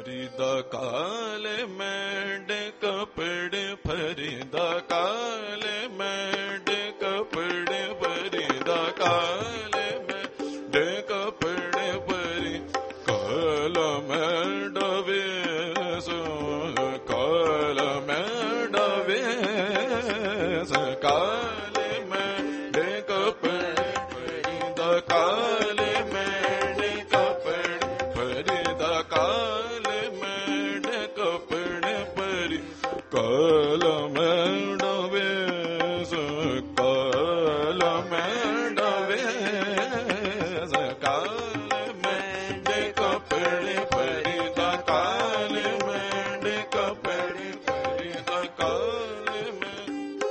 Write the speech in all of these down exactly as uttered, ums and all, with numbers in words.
फरीदा काले मेड कपड़े फरीदा काले मेड कपड़े फरीदा काले मेड कपड़े फरी काल मेड वेश काल मेड वेश काले मेड कपड़े फरीदा काले मेड कपड़े फरीदा काले मेड कपड़े फरी काल मेड वेश काल मेड वेश काले मेड कपड़े फरीदा काले मेड कपड़े फरीदा काले मेड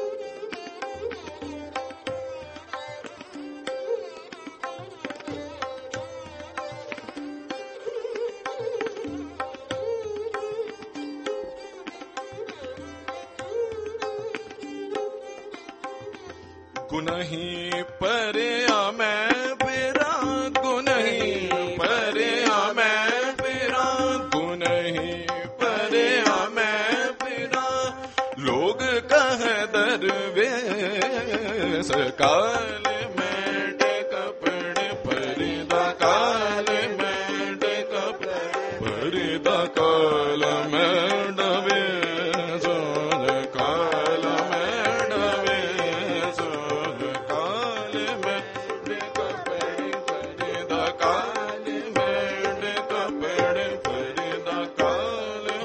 गुनही परिया मैं फिरा गुनही परिया मैं फिरा गुनही परिया मैं फिरा लोग कह दरवेश काले मेड कपड़े फरीदा काले मेड कपड़े फरीदा काल मेड वेश काल मेड वेश काले मेड कपड़े फरीदा काले मेड कपड़े फरीदा काले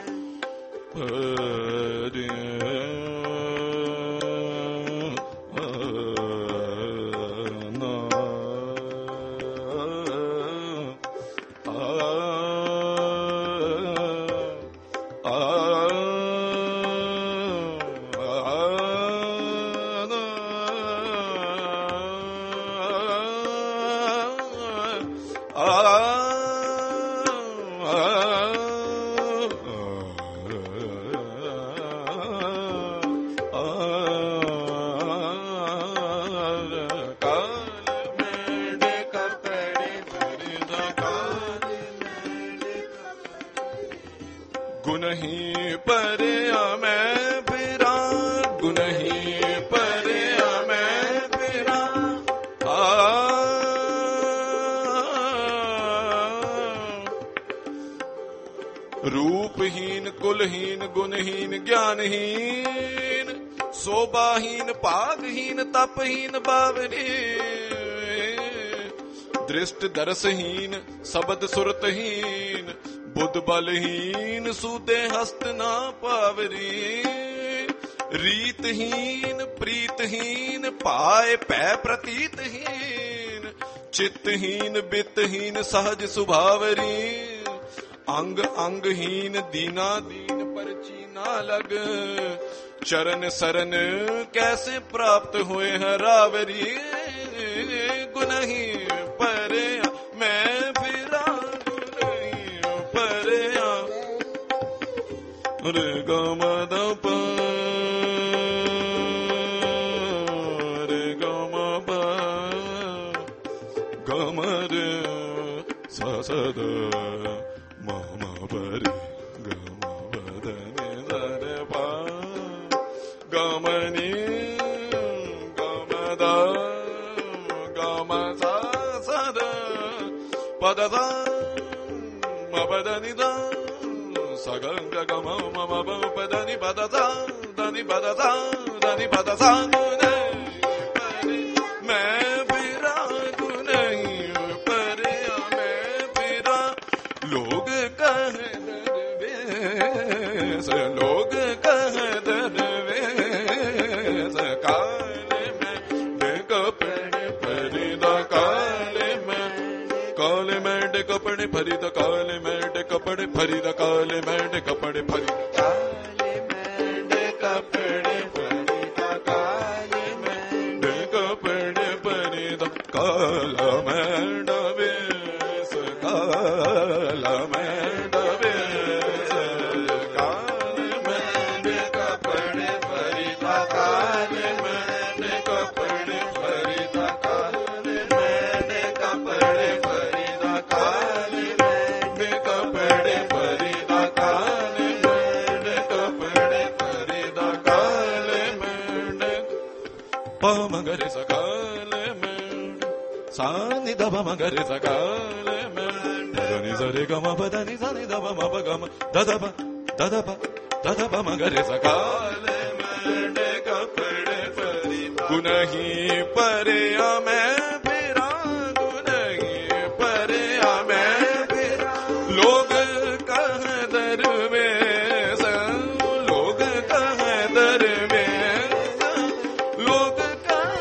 गुनही परिया मैं फिरा गुनही परिया मैं फिरा आ रूपहीन कुलहीन गुणहीन ज्ञानहीन शोभाहीन पागहीन तपहीन बावरी दृष्ट दरसहीन शब्द सुरतहीन बुद्ध बलहीन सूदे हस्त ना पावरी रीतहीन प्रीतहीन पाए पै प्रतीतहीन चित्तहीन बित्तहीन सहज सुभावरी अंग अंगहीन दीना दीन परची ना लग चरण सरन कैसे प्राप्त हुए हैं रावरी गुनही परिया मैं फिरा गुनही परिया रे गमद रे गम गमर ससद मम परि गम बदने दर पा गमनी गमद गम सद पदद मपदनि द सगंग गम मम पदनि पदद दनि पदद दनि पदद मैं फिरा गुनही परिया मैं फिरा लोग कह दरवेश लोग कह दरवेश काले में कपड़े फरीदा काले में काले में कपड़े फरीदा काले में कपड़े फरीदा काले में कपड़े फरीदा काले में कपड़े फरीदा काले में कपड़े फरीदा काला में वेश काला में वेश काले में कपड़े फरीदा काले में कपड़े फरीदा काले में कपड़े फरीदा काले में कपड़े Farida ni da ba ma ga re sa kale mende da ni sa re ga ma pa da ni sa ni da ba ma pa ga ma da da ba da da ba da da ba ma ga re sa kale mende kapde pari gunahi pariya main phira gunahi pariya main phira log kah darvesh log kah darvesh log kah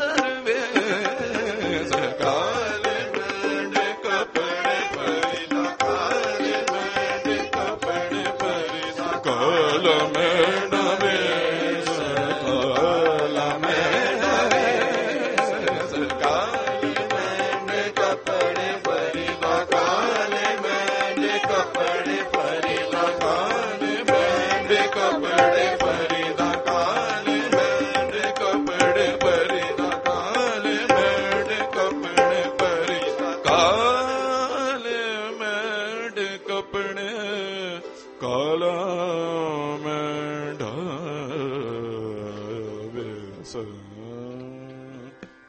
darvesh kale mende kapde pari kale mende kapde pari kala menda vesh kala menda vesh kale mende kapde pari kale mende kapde pari kale mende kapde pari kale mende kapde pari kale mende kapde pari kale mende kapde kala